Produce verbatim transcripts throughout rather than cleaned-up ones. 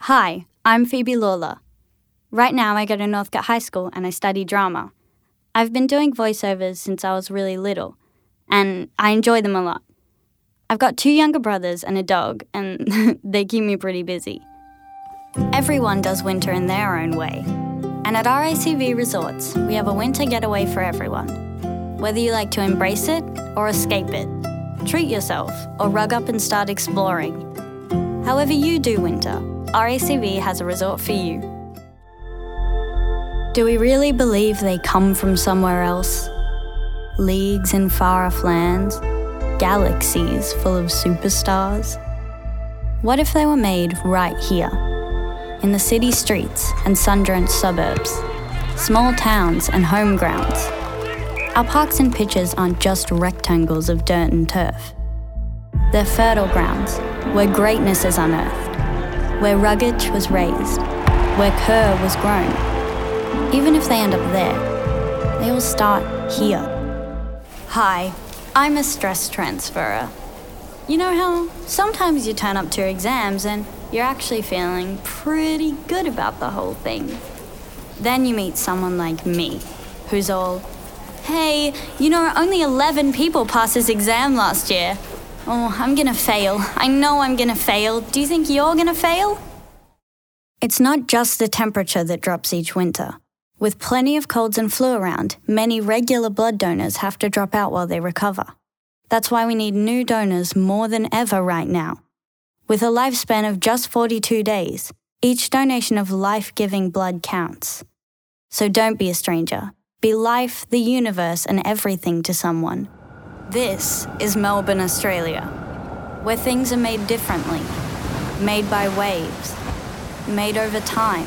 Hi, I'm Phoebe Lawler. Right now I go to Northcote High School and I study drama. I've been doing voiceovers since I was really little, and I enjoy them a lot. I've got two younger brothers and a dog, and they keep me pretty busy. Everyone does winter in their own way. And at R A C V Resorts, we have a winter getaway for everyone. Whether you like to embrace it or escape it, treat yourself or rug up and start exploring. However you do winter, R A C V has a resort for you. Do we really believe they come from somewhere else? Leagues in far-off lands? Galaxies full of superstars? What if they were made right here? In the city streets and sun-drenched suburbs, small towns and home grounds. Our parks and pitches aren't just rectangles of dirt and turf. They're fertile grounds where greatness is unearthed, where ruggage was raised, where Kerr was grown. Even if they end up there, they all start here. Hi, I'm a stress transferer. You know how sometimes you turn up to exams and you're actually feeling pretty good about the whole thing. Then you meet someone like me, who's all, hey, you know, only eleven people passed this exam last year. Oh, I'm gonna fail. I know I'm gonna fail. Do you think you're gonna fail? It's not just the temperature that drops each winter. With plenty of colds and flu around, many regular blood donors have to drop out while they recover. That's why we need new donors more than ever right now. With a lifespan of just forty-two days, each donation of life-giving blood counts. So don't be a stranger. Be life, the universe, and everything to someone. This is Melbourne, Australia, where things are made differently, made by waves, made over time,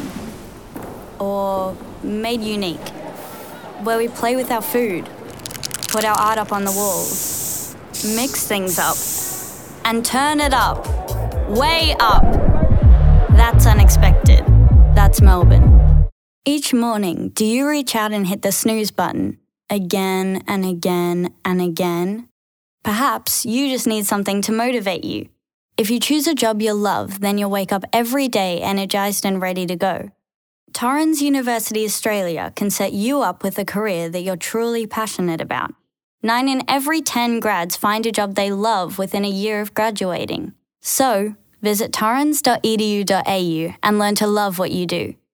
or made unique, where we play with our food, put our art up on the walls, mix things up, and turn it up, way up. That's unexpected. That's Melbourne. Each morning, do you reach out and hit the snooze button again and again and again? Perhaps you just need something to motivate you. If you choose a job you love, then you'll wake up every day energized and ready to go. Torrens University Australia can set you up with a career that you're truly passionate about. Nine in every ten grads find a job they love within a year of graduating. So, visit torrens dot e d u dot a u and learn to love what you do.